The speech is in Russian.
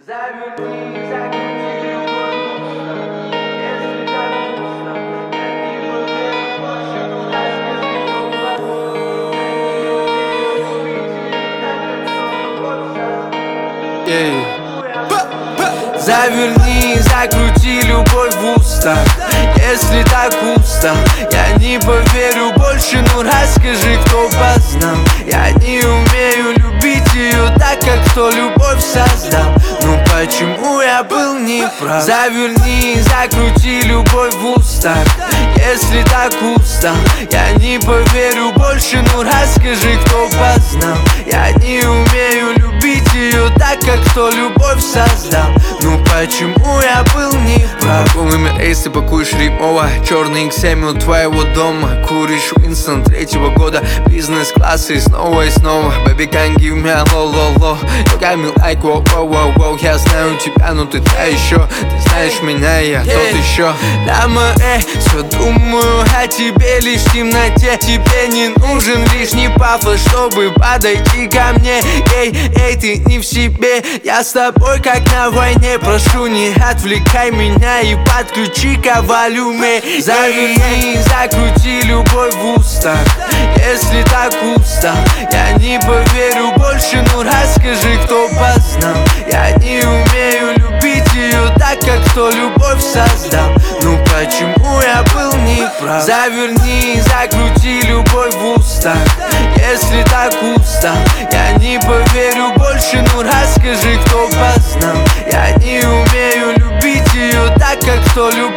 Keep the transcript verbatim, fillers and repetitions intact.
Заверни, закрути любовь в уста. Если так пусто, я не поверю больше, ну расскажи, кто познал. Я не умею любить ее так, как сон хочется. Заверни, закрути любовь в уста. Если так пусто, я не поверю больше, ну расскажи, кто познал. Я не умею любить ее так, как кто любовь создал. Ну почему я был неправ? Заверни, закрути любовь в устах. Если так пусто, я не поверю больше, ну расскажи, кто познал. Я не умею любить ее так, как кто любовь создал. Ну почему я был неправ? Полный мир эйс, ты пакуешь римово. Черный икс семь у твоего дома. Куришь Уинстон третьего года. Бизнес-класс и снова и снова. Baby, can't give me a low, low, low. You got me like wow, wow, wow, wow. Я знаю тебя, но ты та еще. Ты знаешь меня, я yeah. Тот еще. Дама, эй, все думаю о тебе лишь в темноте. Тебе не нужен лишний пафос, чтобы подойти ко мне. Эй, эй, ты не в себе. Я с тобой как на войне. Прошу, не отвлекай меня и подключи ко волюме. Заверни, закрути любовь в устах. Если так пусто, я не поверю больше, ну расскажи, кто познал. Я не умею любить ее так, как кто любовь создал. Ну почему я был неправ? Заверни, закрути любовь в устах. Если так пусто, я не поверю больше, ну расскажи, кто познал. Я не умею любить ее так, как кто любовь